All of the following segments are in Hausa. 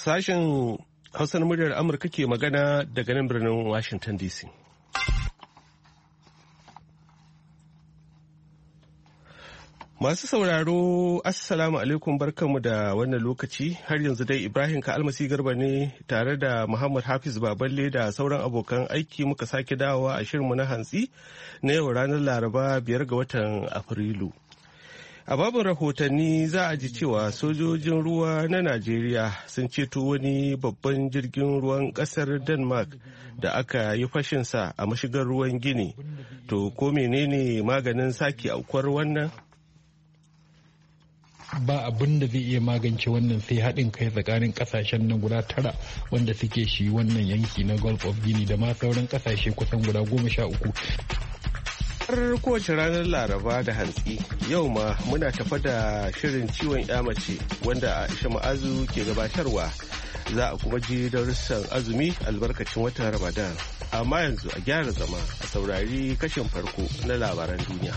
Sashen Hausar muryar Amurka ke magana daga nan birnin Washington DC. Masu sauraro, Assalamu alaikum, barkanmu da wannan lokaci. Har yanzu dai Ibrahim Ka'almasi Garba ne tare da Muhammad Hafiz Baballe da sauran abokan aiki muka sake dawowa a shirinmu na hantsi na yau ranar Laraba 5 ga watan Afrilu. A babin rahotanni za a ji cewa sojojin ruwa na Najeriya sun ceto wani babban jirgin ruwan kasar Denmark da aka yi fashinsa a mashigar ruwan Gini. To ko menene maganin sake aukuwar wannan? Ba abin da zai iya magance wannan sai haɗin kai tsakanin ƙasashen nan guda 9 wanda suke shi wannan yanki na Gulf of Guinea da ma sauran ƙasashe kusan guda 13. Kowace ranar Laraba da hantsi yau ma muna tafa da shirin ciwon mace wanda Aisha Ma'azu ke gabatarwa. Za a kuma ji darussan azumi albarkacin watan Ramadan. Amma yanzu a gyara zama a saurari kashin farko na labaran duniya.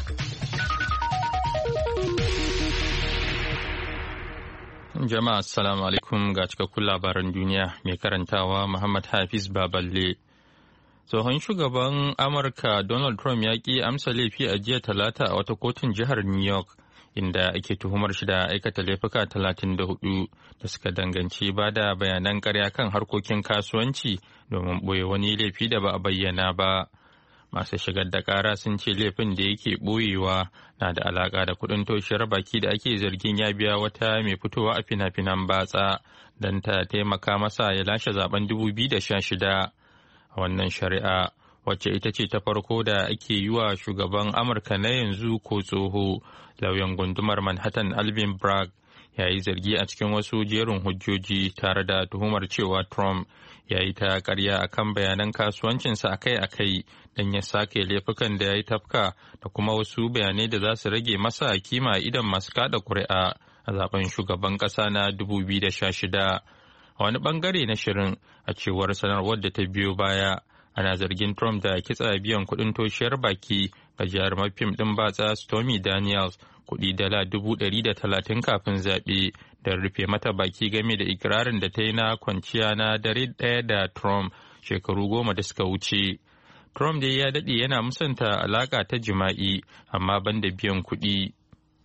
Jama'a assalamu alaikum ga cikakkun labaran duniya mai karantawa Muhammad Hafiz Baballe. Tsohon shugaban Amurka Donald Trump ya ƙi amsa laifi a jiya Talata a wata kotun jihar New York inda ake tuhumar shi da aikata laifuka 34 da suka danganci ba da bayanan ƙarya kan harkokin kasuwanci domin ɓoye wani laifi da ba a bayyana ba. Masu shigar da ƙara sun ce laifin da yake ɓoyewa na da alaƙa da kuɗin toshiyar baki da ake zargin ya biya wata mai fitowa a fina-finan batsa don ta taimaka masa ya lashe zaben 2016. A wannan shari'a wacce ita ce ta farko da ake yi wa shugaban Amurka na yanzu ko tsoho, lauyan gundumar Manhattan Alvin Bragg ya yi zargi a cikin wasu jerin hujjoji tare da tuhumar cewa Trump ya yi ta karya a kan bayanan kasuwancinsa akai-akai don ya sake laifukan da ya yi tafka da kuma wasu bayanai da za su rage masa kima idan masu kada kuri'a a zaben shugaban ƙasa na 2016. A wani bangare na shirin a cewar sanarwar da ta biyo baya ana zargin Trump da kitsa biyan kuɗin toshiyar baki ga jarumar fim ɗin batsa Stormy Daniels kuɗi $130,000 kafin zaɓe don rufe mata baki game da ikirarin da ta yi na kwanciya na dare ɗaya da Trump shekaru 10 da suka wuce. Trump dai ya daɗe yana musanta alaƙa ta jima'i amma banda biyan kuɗi.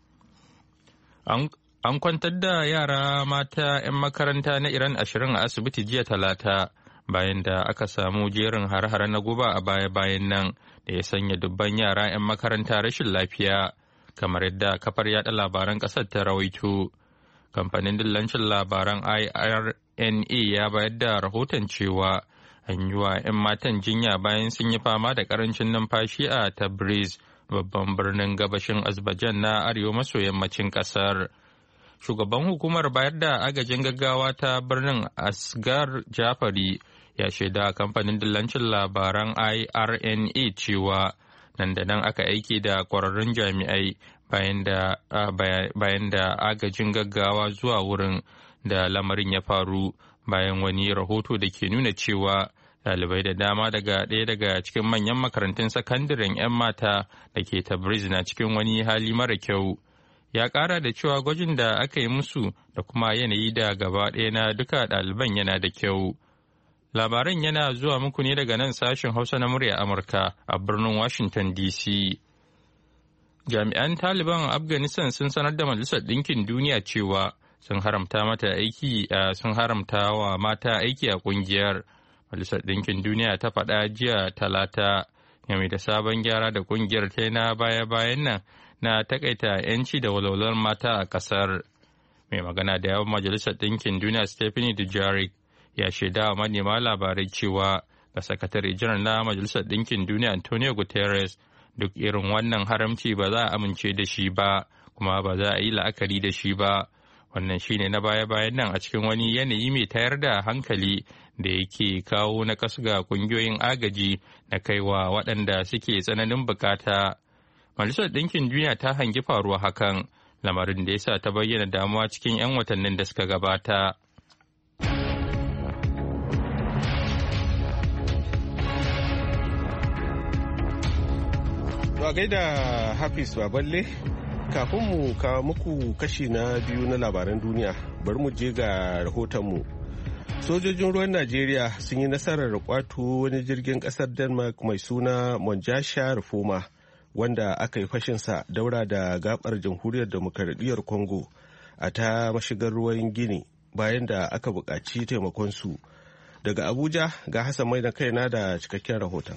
An kwantar da yara mata 'yan makaranta na Iran 20 a asibiti jiya Talata bayan da aka samu jerin har-hare na guba a baya-bayan nan da ya sanya dubban yara 'yan makaranta rashin lafiya, kamar yadda kafar yada labaran ƙasar ta rawaito. Kamfanin dillancin labaran IRNA ya bayar da rahoton cewa an yi wa 'yan matan jinya bayan sun yi fama da ƙarancin numfashi a Tabriz, babban birnin gabashin Azerbaijan na arewa maso yammacin ƙasar. Shugaban hukumar bayar da agajin gaggawa ta birnin Asgar Jafari ya shaida kamfanin dillancin labaran IRNA cewa nan da nan aka aiki da kwararrun jami'ai bayan da agajin gaggawa zuwa wurin da lamarin ya faru bayan wani rahoto da ke nuna cewa ɗalibai da dama daga ɗaya daga cikin manyan makarantun sakandaren 'yan mata da ke Tabriz na cikin wani hali mara kyau. Ya ƙara da cewa gwajin da aka yi musu da kuma yanayi da gaba ɗaya na duka ɗaliban yana da kyau. Labaran yana zuwa muku ne daga nan sashen Hausa na murya Amurka a birnin Washington DC. Jami'an Taliban a Afghanistan sun sanar da Majalisar Ɗinkin Duniya cewa sun haramta wa mata aiki a ƙungiyar. Majalisar Ɗinkin Duniya ta faɗa jiya Talata game da sabon gyara da ƙungiyar ta na baya-bayan nan na takaita 'yanci da walwalar mata a ƙasar. Mai magana da yawan Majalisar Ɗinkin Duniya Stephanie Dujarric ya shaida wa manema labarai cewa ga sakatare janar na Majalisar Ɗinkin Duniya Antonio Guterres duk irin wannan haramci ba za a amince da shi ba kuma ba za a yi la'akari da shi ba. Wannan shine na baya-bayan nan a cikin wani yanayi mai tayar da hankali da yake kawo na kasu ga ƙungiyoyin agaji na kaiwa waɗanda suke tsananin bukata. Majalisar Ɗinkin Duniya ta hangi faruwa hakan, lamarin da ya sa ta bayyana damuwa cikin 'yan watannin da suka gabata. To a gaida Hafiz Baballe, kafin mu kawo muku kashi na biyu na labaran duniya, bari mu je ga rahotonmu. Sojojin ruwan Najeriya sun yi nasarar kwato wani jirgin kasar Denmark mai suna Monjasha Rufoma wanda aka yi fashinsa daura da gabar jamhuriyar demokaradiyyar Congo a ta mashigar ruwan Gini bayan da aka buƙaci taimakonsu. Daga Abuja ga Hassan Mai na kaina da cikakken rahoton.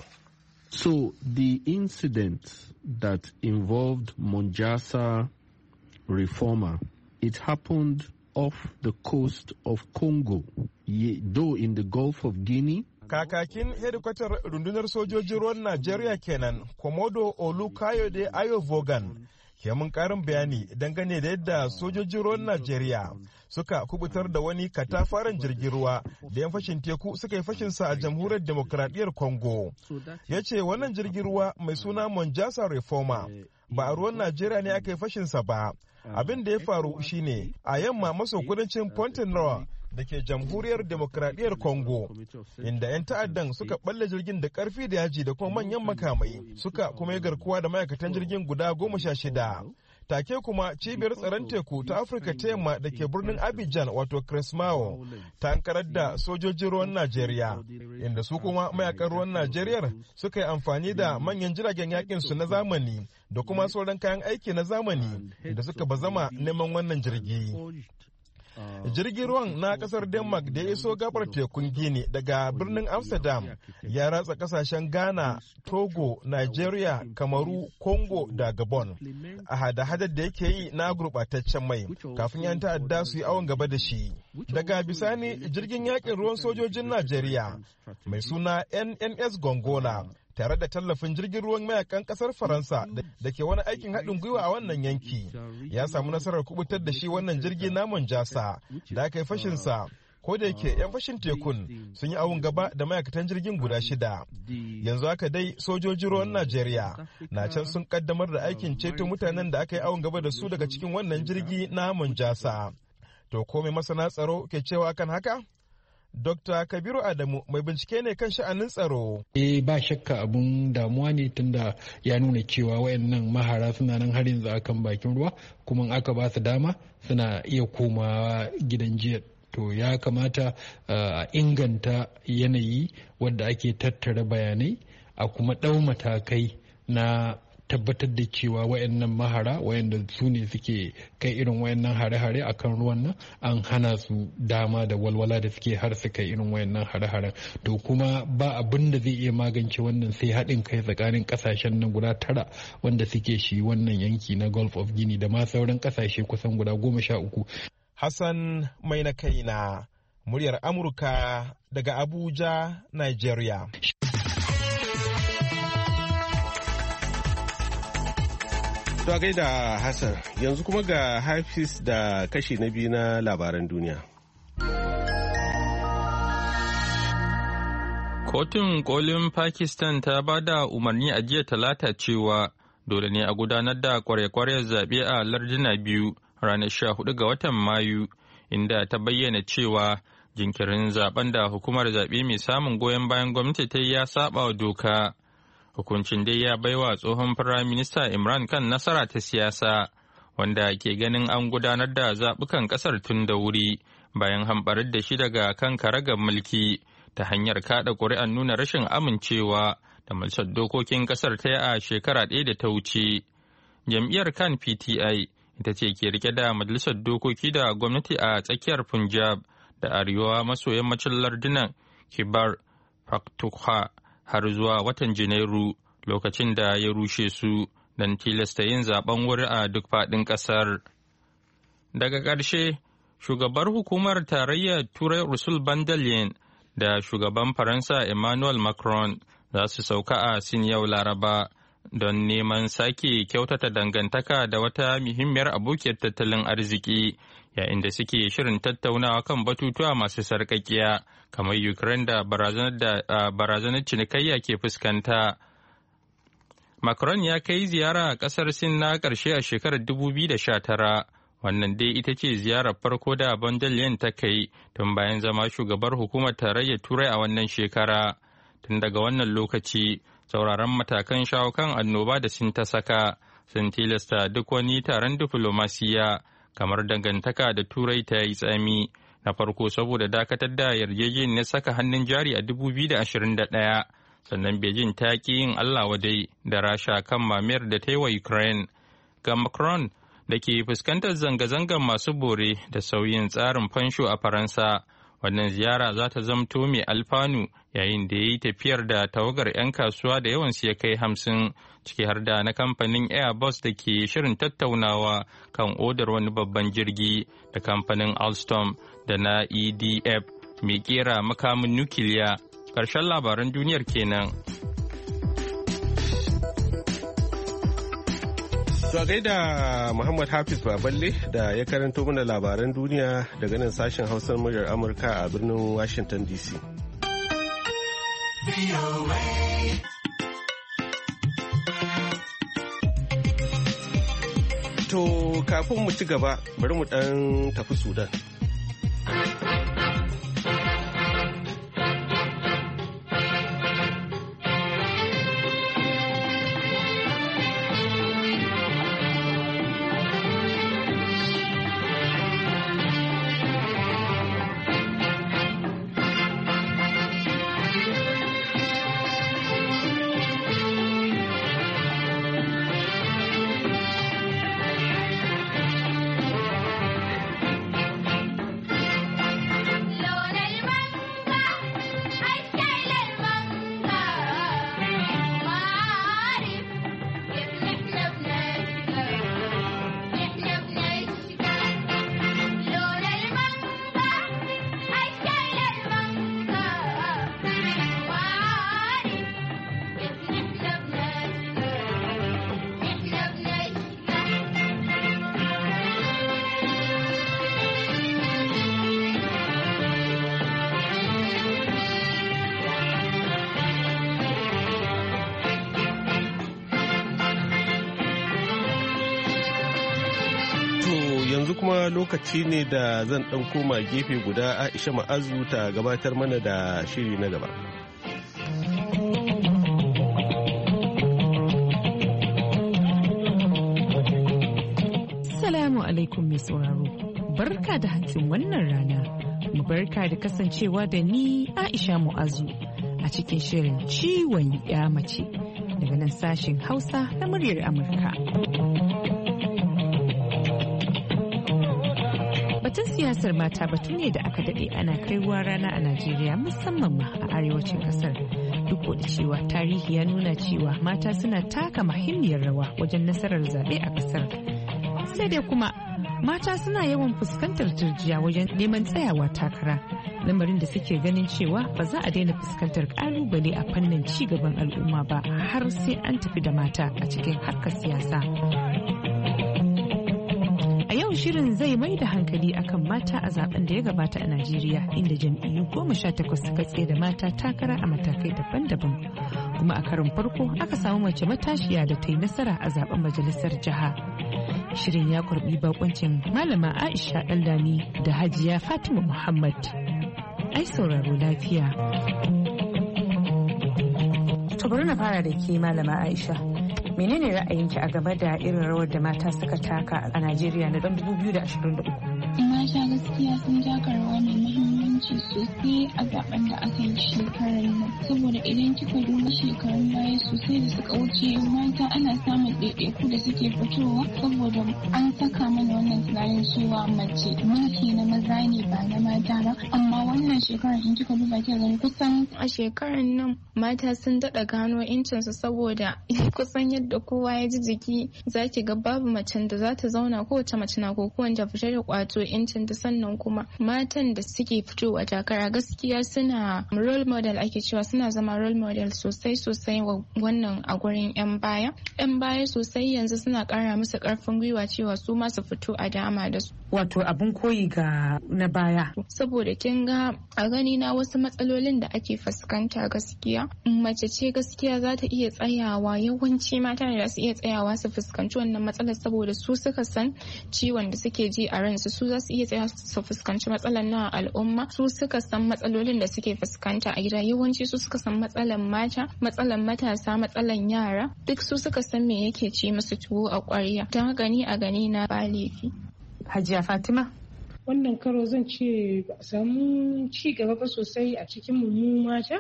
So the incident that involved Monjasa Reformer, it happened off the coast of Congo, though in the Gulf of Guinea. Kakakin hedikwatar rundunar sojojin ruwan Najeriya kenan, Komodo Olukayode Ayovogan, ke mun karin bayani dangane da yadda sojojin ruwan Najeriya suka kubutar da wani katafaren jirgin ruwa da 'yan fashin teku suka yi fashinsa a jamhuriyar demokradiyyar Congo. Ya ce wannan jirgin ruwa mai suna Monjasa Reformer ba a ruwan Najeriya ne aka yi fashinsa ba. Abin da ya faru shine a yamma maso kudancin Pointe-Noire da ke jamhuriyar demokradiyyar Congo, inda 'yan ta'addan suka balle jirgin da karfi da yaji da kuma manyan makamai suka kuma yi garkuwa da ma'aikatan jirgin guda 16. Take kuma cibiyar tsaron teku ta Afirka ta yamma da ke birnin Abidjan wato Cresmao ta ankarar da sojojin ruwan Najeriya, inda su kuma mayakan ruwan Najeriya suka yi amfani da manyan jiragen yakin su na zamani da kuma sauran kayan aiki na zamani da suka bazama neman wannan jirgi. Jirgin ruwan na kasar Denmark da ya iso gabar tekun Gini daga birnin Amsterdam ya ratsa kasashen Ghana, Togo, Nigeria, Kamaru, Congo da Gabon a hada-hadar da yake yi na gurɓataccen mai kafin 'yan ta'adda su yi awon gaba da shi. Daga bisani jirgin yakin ruwan sojojin Najeriya mai suna NNS Gongola tare da tallafin jirgin ruwan mayakan kasar Faransa da ke wani aikin haɗin gwiwa a wannan yanki ya samu nasarar kubutar da shi wannan jirgi na Monjasa da aka yi fashinsa, ko da yake 'yan fashin tekun sun yi awon gaba da ma'aikatan jirgin guda 6. Yanzu haka dai sojojin ruwan Najeriya na can sun kaddamar da aikin ceto mutanen da aka yi awon gaba da su daga cikin wannan jirgi na Monjasa. To ko mai masana tsaro ke cewa kan haka? Dr. Kabiru Adamu mai bincike ne kan sha'anin tsaro. Ba shakka abun damuwa ne tunda ya nuna cewa wayannan mahara suna nan har yanzu akan bakin ruwa, kuma aka ba su dama suna iya komawa gidan jiya. To ya kamata a inganta yanayi wadda ake tattara bayanai a kuma ɗau matakai na tabbatar da cewa wayannan mahara wayanda su ne suke kai irin wayannan hare-hare akan ruwan nan an hana su dama da walwala da suke har su kai irin wayannan hare-haren. To kuma ba abin da zai iya magance wannan sai haɗin kai tsakanin ƙasashen nan guda 9 wanda suke shi wannan yanki na Gulf of Guinea da ma sauran ƙasashe kusan guda 13. Hassan mai na kaina, muryar Amurka daga Abuja, Nigeria. To gaida Hassan, yanzu kuma ga Hafiz da kashi na biyu na labaran duniya. Kotun kolin Pakistan ta ba da umarni a jiya Talata cewa dole ne a gudanar da kware-kware zaɓe a larduna 2 ranar 14 ga watan Mayu, inda ta bayyana cewa jinkirin zaben da hukumar zaɓe mai samun goyon bayan gwamnati ta yi ya saba wa doka. Hukuncin dai ya baiwa tsohon Firaminista Imran Khan nasara ta siyasa, wanda ke ganin an gudanar da zaɓukan ƙasar tun da wuri bayan hamɓarar da shi daga kan karagar mulki ta hanyar kaɗa ƙuri'ar nuna rashin amincewa da majalisar dokokin ƙasar ta yi a shekara 1 da ta wuce. Jam'iyyar Khan PTI ita ce ke rike da majalisar dokoki da gwamnati a tsakiyar Punjab da arewa maso yammacin lardunan Khyber Pakhtunkhwa har zuwa watan Janairu, lokacin da ya rushe su don tilasta yin zaben wuri a duk faɗin ƙasar. Daga ƙarshe, shugabar hukumar tarayyar Turai Ursula von der Leyen da shugaban Faransa Emmanuel Macron za su sauka a Sin yau Laraba don neman sake kyautata dangantaka da wata muhimmiyar abokiyar tattalin arziki, yayin da suke shirin tattaunawa kan batutuwa masu sarƙaƙiya kamar Ukraine da barazanar cinikayya ke fuskanta. Macron ya kai ziyara a ƙasar Sin na ƙarshe a shekarar 2019. Wannan dai ita ce ziyarar farko da von der Leyen ta kai tun bayan zama shugabar hukumar tarayyar Turai a wannan shekara. Tun daga wannan lokaci, sauraron matakan shawo kan annoba da Sin ta saka sun tilasta duk wani taron diflomasiya kamar dangantaka da Turai ta yi tsami Na farko saboda dakatar da yarjejeniyar saka hannun jari a 2021, sannan Beijing ta ƙi yin Allah wadai da Rasha kan mamayar da ta yi wa Ukraine. Ga Macron da ke fuskantar zanga-zangar masu bore da sauyin tsarin fansho a Faransa, wannan ziyara za ta zamto mai alfanu yayin da ya yi tafiyar da tawagar 'yan kasuwa da yawansu ya kai 50, ciki har da na kamfanin Airbus da ke shirin tattaunawa kan odar wani babban jirgi da kamfanin Alstom da na EDF mai kera makamin nukiliya. Ƙarshen labaran duniyar kenan. To a gaida Muhammad Hafiz Baballe da ya karanto mana labaran duniya daga nan sashen Hausar muryar Amurka a birnin Washington DC. To kafin mu ci gaba bari mu ɗan tafi Sudan. yanzu kuma lokaci ne da zan ɗan koma gefe guda Aisha Ma'azu ta gabatar mana da shiri na gaba. Assalamu alaikum mai sauraro. Barka da hantsin wannan rana. Mu barka da kasancewa da ni Aisha Mu'azu a cikin shirin ciwon ya mace daga nan sashen Hausa na muryar Amurka. Batun siyasar mata batu ne da aka daɗe ana kaiwa rana a Najeriya musamman ma a arewacin ƙasar. Duk da cewa tarihi ya nuna cewa mata suna taka muhimmiyar rawa wajen nasarar zaɓe a ƙasar. Sai dai kuma mata suna yawan fuskantar turjiya wajen neman tsayawa takara, lamarin da suke ganin cewa ba za a daina fuskantar ƙalubale a fannin ci gaban al'umma ba har sai an tafi da mata a cikin harkar siyasa. A yau shirin zai mai da hankali akan mata a zaben da ya gabata a Najeriya, inda jam'iyyu 18 suka tsaye da mata takara a matakai daban-daban. Kuma a karon farko aka samu mace matashiya da ta yi nasara a zaben majalisar jiha. Shirin ya karbi bakoncin Malama Aisha Dallami da Hajiya Fatima Muhammad. Ai sauraro lafiya. To bari na fara da ke Malama Aisha. Menene ra'ayinki a game da irin rawar da mata suka taka a Najeriya na 2023? Mata gaskiya sun taka rawa mai muhimmanci sosai a zaben da aka yi shekarar nan. Saboda idan kika duba shekarun baya sosai da suka wuce, mata ana samun ɗaiɗaiku da suke fitowa saboda an saka mana wannan tunanin cewa mace mulki na maza ne ba na mata ba. Amma wannan shekarar in kika duba kika gani kusan a shekarar nan mata sun daɗa gano incinsu, saboda kusan yadda kowa ya ji jiki zaki ga babu macen da za ta zauna, kowace mace na kokuwan ta fita da kwato incin ta. Sannan kuma matan da suke fitowa takara gaskiya suna role model, ake cewa suna zama role model sosai wa wannan a gurin yan baya sosai. Yanzu suna kara musu karfin gwiwa cewa su ma su fito a dama da su, wato abin koyi ga na baya. Saboda kin ga a gani na wasu matsalolin da ake fuskanta gaskiya mace ce gaskiya za ta iya tsayawa, yawanci mata ne da su iya tsayawa su fuskanci wannan matsalar saboda su suka san ciwon da suke ji a ransu, su za su iya tsaya su fuskanci matsalar na al'umma, su suka san matsalolin da suke fuskanta a gida, yawanci su suka san matsalar mata, matsalar matasa, matsalar yara, duk su suka san me yake ci musu tuwo a ƙwarya. Don haka ni a gani na ba laifi. Hajiya Fatima? wannan karo zan ce ba a samu ci gaba ba sosai a cikin mu mata,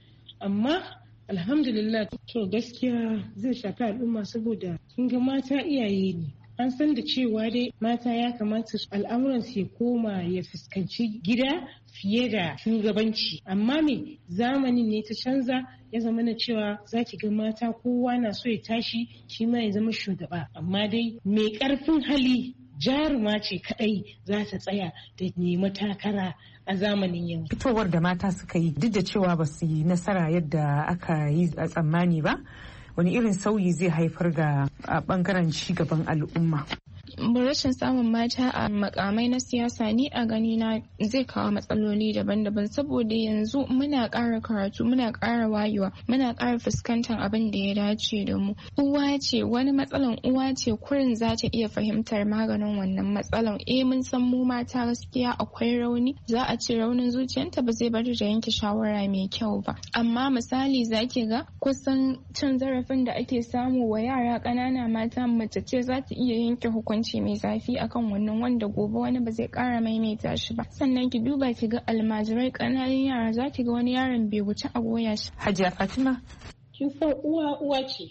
amma alhamdulillah to gaskiya zai shafi al'umma saboda kin ga mata iyaye ne. An san da cewa dai mata ya kamata al'amuransu ya koma ya fuskanci gida fiye da shugabanci, amma me zamanin ne ta canza ya zama na cewa za ki ga mata kowa na so ya tashi shi ma ya zama shugaba, amma dai mai karfin hali jaruma ce kadai za ta tsaya da nemi takara a zamanin yanzu. Fitowar da mata suka yi duk da cewa ba su yi nasara yadda aka yi a tsammani ba, wani irin sauyi zai haifar ga bangaren cigaban al'umma? Rashin samun mata a makamai na siyasa ni a gani na zai kawo matsaloli daban-daban, saboda yanzu muna ƙara karatu, muna ƙara wayewa, muna ƙara fuskantar abin da ya dace da mu. Uwa ce, wani matsalan uwa ce kurin za ta iya fahimtar maganin wannan matsalan. Mun san mu mata gaskiya akwai rauni, za a ce raunin zuciyarta ba zai bar ta yanke shawara mai kyau ba, amma misali zaki ga kusan cin zarafin da ake samu wa yara ƙanana mata, mace ce za ta iya yanke hukunci mai zafi akan wannan wanda gobe wani ba zai kara maimaita shi ba. Sannan ki duba ki ga almajirai ƙananan yara, za ki ga wani yaron bai wuce a goya shi. Hajiya Fatima, kin san uwa ce,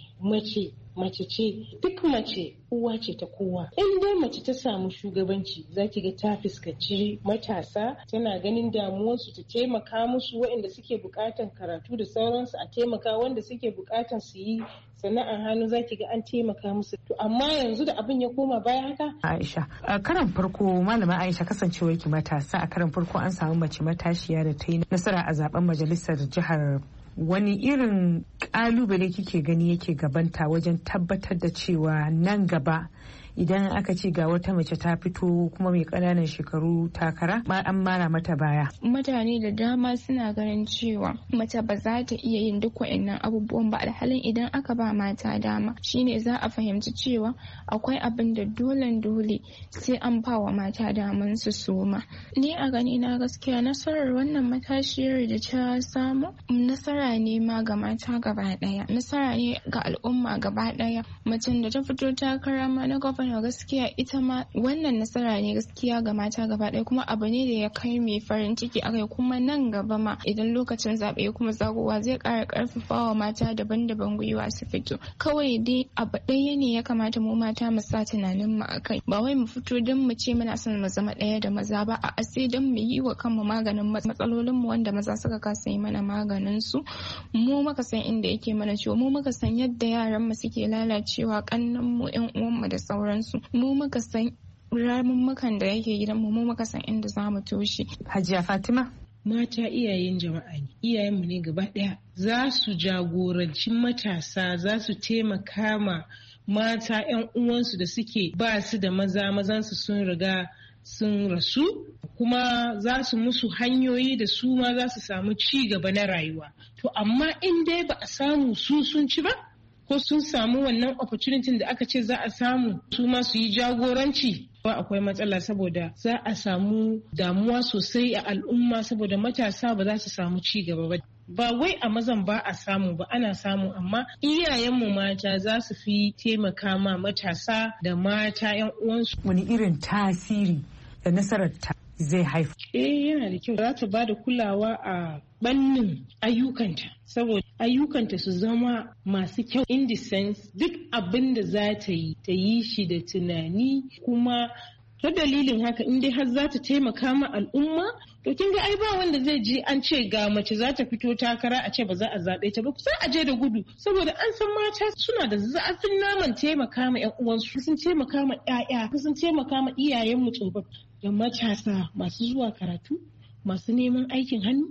mace ce, duk mace uwa ce ta kowa. In dai mace ta samu shugabanci za ki ga ta fuskanci matasa, tana ganin damuwarsu, ta taimaka musu, waɗanda suke bukatan karatu da sauransu a taimaka, wanda suke bukatan su yi sana'ar hannu za ki ga an taimaka musu. To amma yanzu da abin ya koma baya haka. Aisha, a karan farko malama Aisha, kasancewar ki matasa, a karan farko an samu mace matashiya da ta yi nasara a zaben majalisar jihar. Wani irin kalubale kike gani yake gabanta wajen tabbatar da cewa nan gaba idan aka ce ga wata mace ta fito kuma mai ƙananan shekaru takara an mara mata baya? Mutane da dama suna ganin cewa mace ba za ta iya yin duk waɗannan abubuwan ba, alhalin idan aka ba mata dama shine za a fahimci cewa akwai abin da dole sai an ba wa mata daman su soma. Ni a gani na gaskiya nasarar wannan matashiyar da ta samu nasara ne ma ga mata gaba ɗaya, nasara ne ga al'umma gaba ɗaya. Macen da ta fito takara ma na gwamnati gaskiya ita ma wannan nasara ne gaskiya ga mata gaba ɗaya, kuma abu ne da ya kai mai farin ciki akai, kuma nan gaba ma idan lokacin zaɓe kuma zagowa zai ƙara ƙarfafa wa mata daban-daban gwiwa su fito. Kawai dai abu ɗaya ne ya kamata mu mata mu sa tunanin mu akai, ba wai mu fito don mu ce muna son mu zama ɗaya da maza ba, a'a sai don mu yi wa kanmu maganin matsalolin mu wanda maza suka kasa yi mana maganin su. Mu muka san inda yake mana ciwo, mu muka san yadda yaran mu suke lalacewa, kannan mu, ƴan uwan mu da sauran mu muka san ramummukan da yake gidanmu, mu muka san inda za mu toshe. Hajiya Fatima, mata iyayen jama'a ne, iyayenmu ne gaba ɗaya, za su jagoranci matasa, za su taimaka ma mata 'yan uwansu da suke ba su da mazansu sun riga sun rasu, kuma za su musu hanyoyi da su ma za su samu ci gaba na rayuwa. To amma in dai ba a samu su sun ci ba, ko sun samu wannan opportunity da aka ce za a samu su ma su yi jagoranci, ba akwai matsala, saboda za a samu damuwa sosai a al'umma, saboda matasa ba za su samu ci gaba ba. Ba wai a mazan ba a samu ba, ana samu, amma iyayenmu mata za su fi taimaka ma matasa da mata 'yan uwansu. Wani irin tasiri da nasarar ta zai haifa? Yana da kyau, za ta ba da kulawa a bannin ayyukanta, saboda ayyukanta su zama masu kyau, in the sense duk abin da za ta yi shi da tunani, kuma ta dalilin haka in dai har za ta taimaka ma al'umma, to kin ga ai ba wanda zai je an ce ga mace za ta fito takara a ce ba za a zaɓe ta ba, kusa a je da gudu, saboda an san mata suna da zafin naman taimaka ma 'yan uwansu, sun taimaka ma 'ya'ya, sun taimaka ma iyayenmu tsofaffi da matasa masu zuwa karatu, masu neman aikin hannu,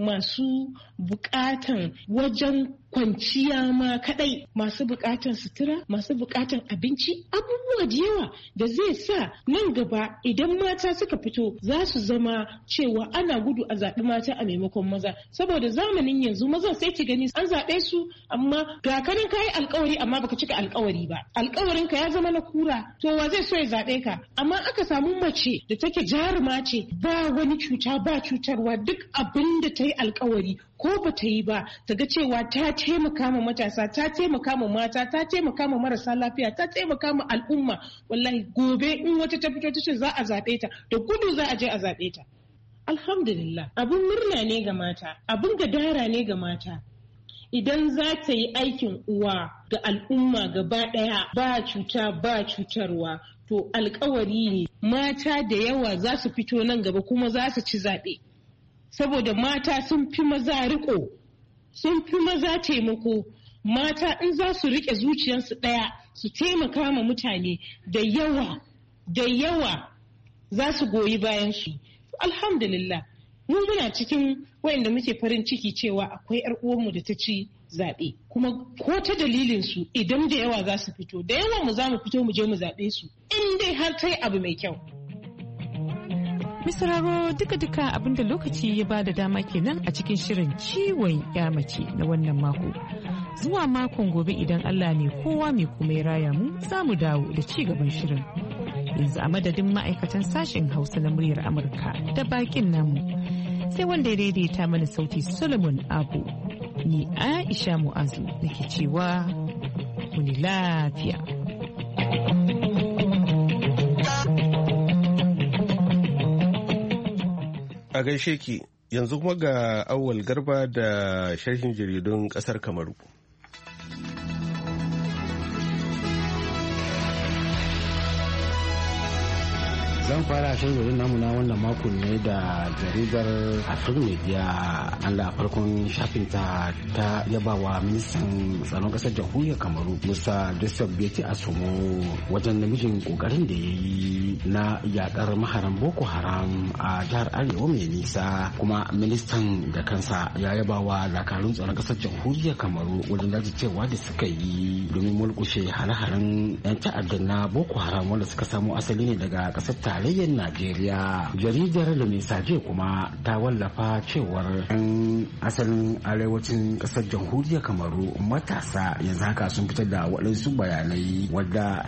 masu bukatan wajen kwanciya ma kadai, masu bukatan sutura, masu bukatan abinci, abubuwa da yawa da zai sa nan gaba idan mata suka fito za su zama cewa ana gudu a zaɓi mata a maimakon maza, saboda zamanin yanzu maza sai ki gani an zaɓe su amma ga kanin kayi alkawari amma baka cika alkawari ba, alkawarin ka ya zama na kura, to wa zai so ya zaɓe ka? Amma aka samu mace da take jaruma ce, ba wani cuta ba cutarwa, duk abin da ta yi alkawari ko ba ta yi ba ta ga cewa ta taimaka ma matasa, ta taimaka ma mata, ta taimaka ma marasa lafiya, ta taimaka ma al'umma. Wallahi gobe in wata ta fito ta ce za a zaɓe ta, da gudu za a je a zaɓe ta. Alhamdulillah, abun murna ne ga mata, abun gadara ne ga mata. Idan za ta yi aikin uwa ga al'umma gaba ɗaya ba cuta ba cutarwa, to alkawari ne mata da yawa za su fito nan gaba kuma za su ci zaɓe. Saboda mata sun fi maza riko, sun fi maza taimako. Mata in za su riƙe zuciyarsu ɗaya su taimaka ma mutane da yawa za su goyi bayan shi. Alhamdulillah, mu muna cikin wayanda muke farin ciki cewa akwai 'yar uwanmu da ta ci zaɓe, kuma ko ta dalilin su idan da yawa za su fito, da yawa mu za mu fito mu je mu zaɓe su in dai har ta yi abu mai kyau. Misraro duka abinda lokaci ya bada dama kenan a cikin shirin ciwon ya mace na wannan mako. Zuwa makon gobe idan Allah ne kowa mai kuma ya raya mu za mu dawo da ci gaban shirin. Yanzu a madadin ma'aikatan sashen Hausa na muryar Amurka da bakin namu, sai wanda ya daidaita mana sauti Solomon Abu. Ni Aisha Mu'azu nake cewa muni lafiya. A gaishe ki, yanzu kuma ga Awwal Garba da sharhin jaridun ƙasar Kamaru. Zan fara shirin namu na wannan makon ne da jaridar Africa Media, an da farkon shafinta ta yabawa ministan tsaron kasar jamhuriyar Kamaru Musa Joseph Beti Asomo wajen namijin kokarin da ya yi na yakar maharan Boko Haram a jihar Arewa mai nisa. Kuma ministan da kansa ya yabawa dakarun tsaron kasar jamhuriyar Kamaru wajen jajircewa da suka yi domin mulkushe hare-haren 'yan ta'addan na Boko Haram wanda suka samo asali ne daga kasar tarayyar Najeriya. Jaridar da Mesaje kuma ta wallafa cewar 'yan asalin arewacin kasar jamhuriyar Kamaru matasa yanzu haka sun fitar da waɗansu bayanai wadda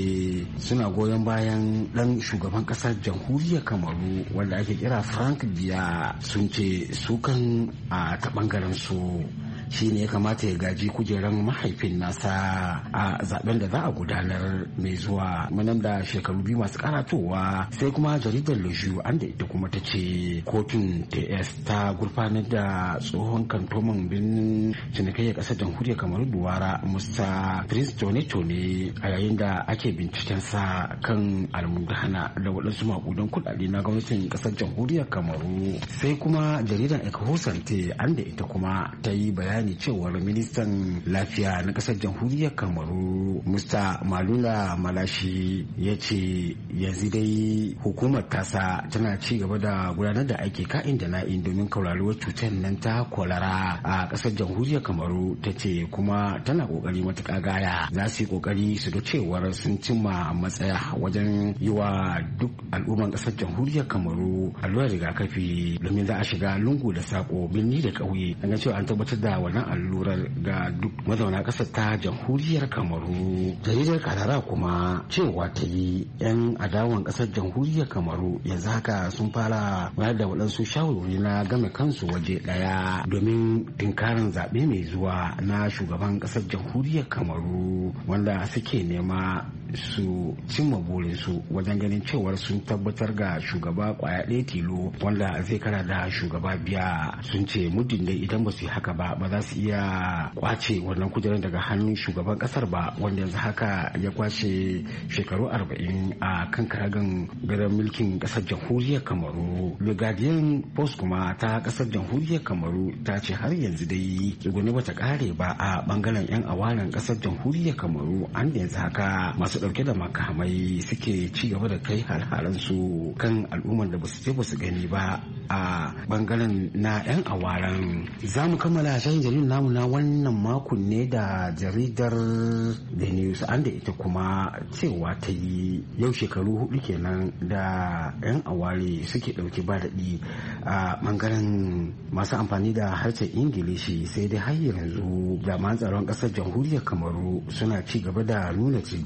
suna goyon bayan ɗan shugaban kasar jamhuriyar Kamaru wanda ake kira Frank Biya. Sun ce su kan a ta ɓangaren su shi ne ya kamata ya gaji kujeran mahaifin nasa a zaben da za a gudanar mai zuwa manan da shekaru biyu masu karatowa. Sai kuma jaridar Leju an da ita kuma ta ce kotun TS ta gurfanar da tsohon kantoman birnin cinikayyar kasar jamhuriyar Kamaru Duwara Musa Prince Tone a yayin da ake bincikensa kan almundahana da waɗansu makudan kuɗaɗe na gwamnatin kasar jamhuriyar Kamaru. Sai kuma jaridar Ekahusante an da ita kuma ta yi bayani cewar ministan lafiya na kasar jamhuriyar Kamaru Musta Malula Malashi ya ce yanzu dai hukumar tasa tana ci gaba da gudanar da aiki ka'in da na'in domin kauraruwar cutar nan ta kwalara a kasar jamhuriyar Kamaru. Ta ce kuma tana kokari matuƙa gaya, za su yi kokari su ga cewar sun cimma matsaya wajen yi wa duk al'umman kasar jamhuriyar Kamaru allurar rigakafi domin za a shiga lungu da sako birni da ƙauye an ga cewa an tabbatar da wannan allurar ga duk mazauna ƙasar ta jamhuriyar Kamaru. Jaridar Kadara kuma cewa ta yi 'yan adawan ƙasar jamhuriyar Kamaru yanzu haka sun fara bayar da waɗansu shawarwari na game kansu waje ɗaya domin tinkarin zaɓe mai zuwa na shugaban ƙasar jamhuriyar Kamaru wanda suke nema su cimma burinsu wajen ganin cewar sun tabbatar ga shugaba kwaya ɗaya tilo wanda zai kara da shugaba Biya. Sun ce muddin dai idan ba su yi haka ba za su iya kwace wannan kujerar daga hannun shugaban kasar ba wanda yanzu haka ya kwace shekaru 40 a kan karagan gadon mulkin kasar jamhuriyar Kamaru. The Guardian Post kuma ta kasar jamhuriyar Kamaru ta ce har yanzu dai tsuguni bata kare ba a bangaren 'yan awanan kasar jamhuriyar Kamaru an da yanzu haka masu dauke da makamai suke ci gaba da kai har-haren su kan al'ummar da basu je basu gani ba a bangaren na 'yan awaran. Za mu kammala shahin jaridar namu na wannan makon ne da jaridar The News an da ita kuma cewa ta yi yau shekaru 4 kenan da 'yan aware suke dauki ba daɗi a bangaren masu amfani da harshen Ingilishi, sai dai har yanzu jami'an tsaron ƙasar jamhuriyar Kamaru suna ci gaba da nuna cijiya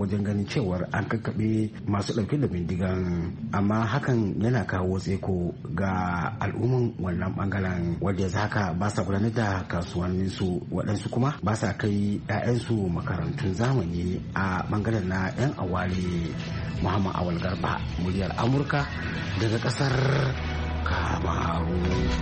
wajen ganin cewar an kakkaɓe masu ɗauke da bindigan, amma hakan yana kawo tseko ga al'umman wannan bangaren wanda ya haka ba sa gudanar da kasuwanninsu, waɗansu kuma ba sa kai 'ya'yansu makarantun zamani a bangaren na 'yan awali. Muhammad Awal Garba, muryar Amurka daga ƙasar Kamaru.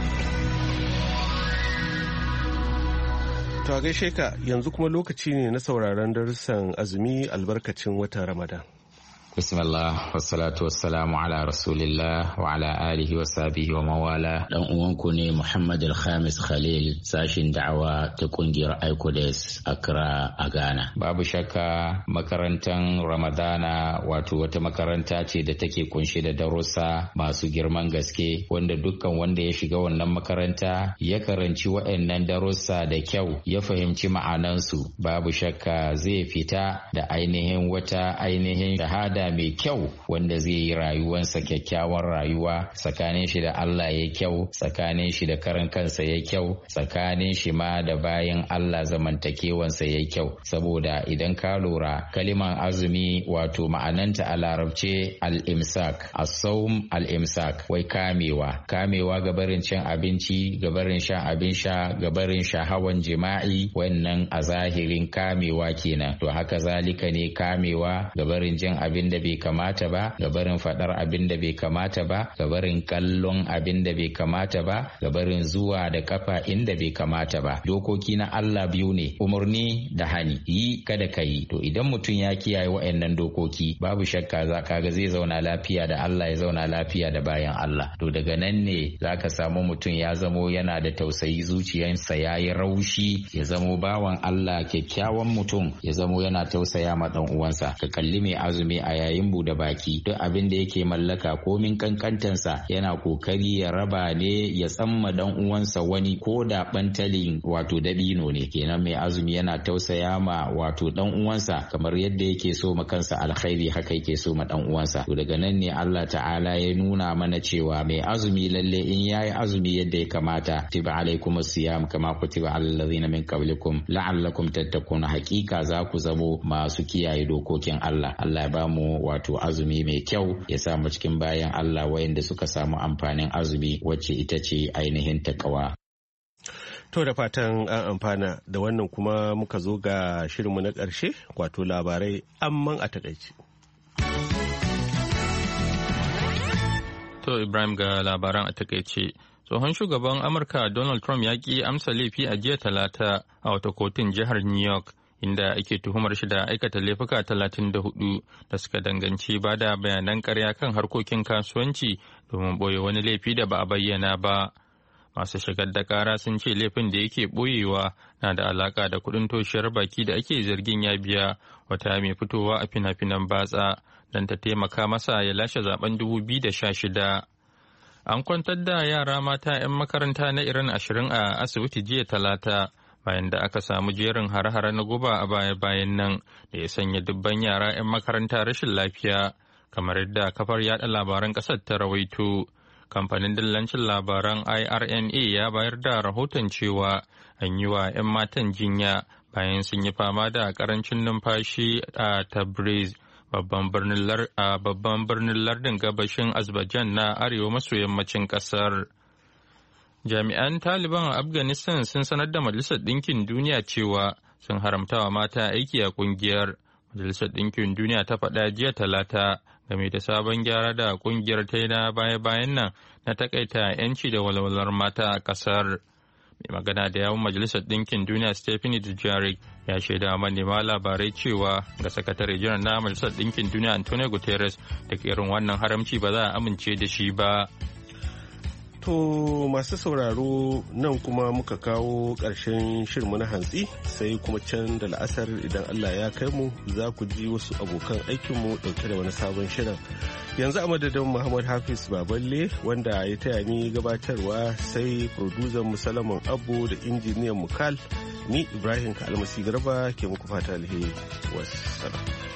To a gaishe ka, yanzu kuma lokaci ne na sauraron darussan azumi albarkacin watan Ramadan. Bismillah, wassalatu wassalamu ala rasulillah wa ala alihi wa sahbihi wa mawala. Dan uwanku ne Muhammad Al-Khamis Khalil, sashin da'awa ta kungiyar ICODES Accra a Ghana. Babu shakka makarantar Ramadana wato wata makaranta ce da take kunshe da darussa masu girman gaske, wanda dukkan wanda ya shiga wannan makaranta ya karanci waɗannan darussa da kyau, ya fahimci ma'anansu, babu shakka zai fita da ainihin shahada mai kyau wanda zai yi rayuwarsa kyakkyawan rayuwa, tsakanin shi da Allah ya kyau, tsakanin shi da karan kansa ya kyau, tsakanin shi ma da bayan Allah zamantakewansa ya kyau. Saboda idan ka lura kaliman azumi wato ma'ananta a larabce al-imsak, as-sawm al-imsak, wai kamewa ga barin cin abinci, ga barin shan abin sha, ga barin shahawan jima'i, wannan a zahirin kamewa kenan. To haka zalika ne kamewa ga barin jin abin da bai kamata ba, ga barin fadar abin da bai kamata ba, ga barin kallon abin da bai kamata ba, ga barin zuwa da kafa inda bai kamata ba. Dokoki na Allah biyu ne, umarni da hani, yi kada ka yi. To idan mutum ya kiyaye waɗannan dokoki, babu shakka za ka ga zai zauna lafiya da Allah, ya zauna lafiya da bayan Allah. To daga nan ne za ka samu mutum ya zamo yana da tausayi, zuciyarsa ya yi raushi, ya zamo bawan Allah, kyakkyawan mutum, ya zamo yana tausaya ma dan uwansa. Ka kalli mai azumi a yayin bude baki, duk abin da yake mallaka komin kankantansa yana kokari ya raba ne, ya tsamma dan uwansa wani ko da bantalin wato dabino ne. Kenan mai azumi yana tausaya ma wato dan uwansa kamar yadda yake so ma kansa alkhairi, haka yake so ma dan uwansa. To daga nan ne Allah ta'ala ya nuna mana cewa mai azumi lalle in yayi azumi yadda ya kamata, tiba alaikum as-siyam kama kutiba alal ladhina min qablikum la'allakum tattaquna, hakika za ku zamo masu kiyaye dokokin Allah. Allah ya bamu wato azumi mai kyau, ya samu cikin bayan Allah wayanda suka samu amfanin azumi wacce ita ce ainihin takawa. To da fatan an amfana da wannan, kuma muka zo ga shirinmu na ƙarshe wato labarai amman a takaice. To Ibrahim, ga labaran a takaice. Tsohon shugaban Amurka Donald Trump ya ƙi amsa laifi a jiya Talata a wata kotun jihar New York, inda ake tuhumar shi da aikata laifuka 34 da suka danganci ba da bayanan ƙarya kan harkokin kasuwanci domin ɓoye wani laifi da ba a bayyana ba. Masu shigar da ƙara sun ce laifin da yake ɓoyewa na da alaƙa da kuɗin toshiyar baki da ake zargin ya biya wata mai fitowa a fina-finan batsa don ta taimaka masa ya lashe zaben 2016. An kwantar da yara mata 'yan makaranta na Iran 20 a asibiti jiya Talata, bayan da aka samu jerin hare-hare na guba a baya-bayan nan da ya sanya dubban yara 'yan makaranta rashin lafiya, kamar yadda kafar yada labaran ƙasar ta rawaito. Kamfanin dillancin labaran IRNA ya bayar da rahoton cewa an yi wa 'yan matan jinya bayan sun yi fama da ƙarancin numfashi a Tabriz, babban birnin lardin gabashin Azerbaijan na arewa maso yammacin ƙasar. Jami'an Taliban a Afghanistan sun sanar da Majalisar Ɗinkin Duniya cewa sun haramtawa mata aiki a ƙungiyar. Majalisar Ɗinkin Duniya ta faɗa jiya Talata game da sabon gyara da ƙungiyar ta yi na baya-bayan nan na takaita 'yanci da walwalar mata a ƙasar. Mai magana da yawun Majalisar Ɗinkin Duniya Stephanie Dujarric ya shaida manema labarai cewa ga sakatare janar na Majalisar Ɗinkin Duniya Antonio Guterres da irin wannan haramci ba za a amince da shi ba. To masu sauraro, nan kuma muka kawo ƙarshen shirmu na hantsi, sai kuma can da la'asar idan Allah ya kai mu za ku ji wasu abokan aikinmu ɗauke da wani sabon shirin. Yanzu a madadin Muhammad Hafiz Baballe wanda ya taya ni gabatarwa, sai producer mu Salaman Abu da injiniyan mu Kal, ni Ibrahim Kalmasi Garba ke muku fata alheri. Wassalam.